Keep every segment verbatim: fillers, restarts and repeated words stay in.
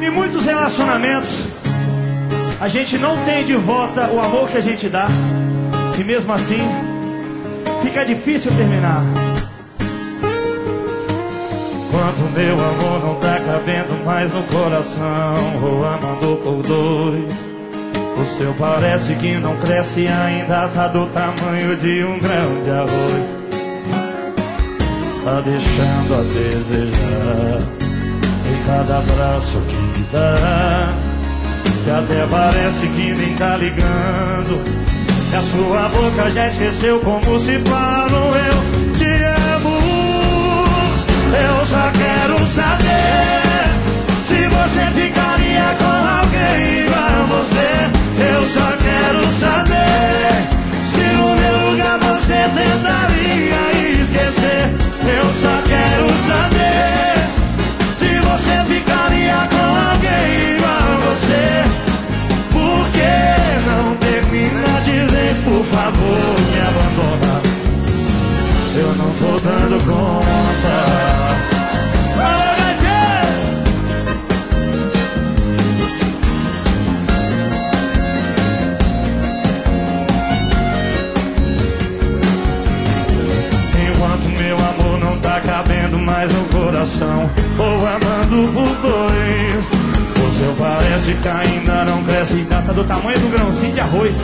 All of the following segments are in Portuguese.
Em muitos relacionamentos, a gente não tem de volta o amor que a gente dá. E mesmo assim, fica difícil terminar. Quanto meu amor não tá cabendo mais no coração, vou amando por dois. O seu parece que não cresce e ainda tá do tamanho de um grão de arroz. Tá deixando a desejar em cada abraço que me dá, que até parece que nem tá ligando, que a sua boca já esqueceu como se fala um eu te amo. Eu só quero saber se você ficaria com alguém igual a você. Eu só quero saber se no meu lugar você tentaria esquecer. Eu só quero saber se você ficaria com alguém igual a você. Por que não termina de vez, por favor, me abandona? Eu não tô dando conta. Enquanto meu amor não tá cabendo mais no coração, ou amando por dois, o seu parece que ainda não cresce e tá do tamanho do grãozinho de arroz.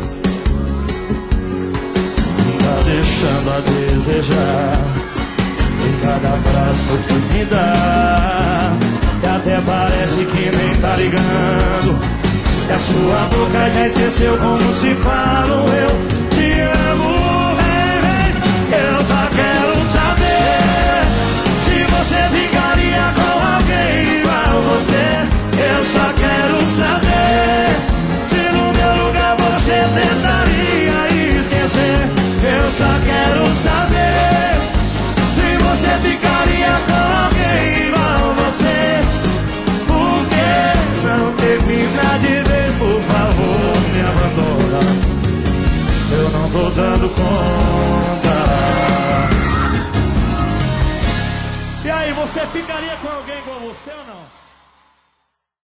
Tá deixando a desejar em cada abraço que me dá, e até parece que nem tá ligando, que a sua boca já esqueceu como se fala um eu te amo. Eu só quero saber se você ficaria com alguém igual a você. Eu só quero saber se no meu lugar você tentaria esquecer. Eu só quero saber se você ficaria com alguém igual a você. Por que não termina de vez, por favor, me abandona? Eu não tô dando conta. E aí, você ficaria com alguém igual a você ou não?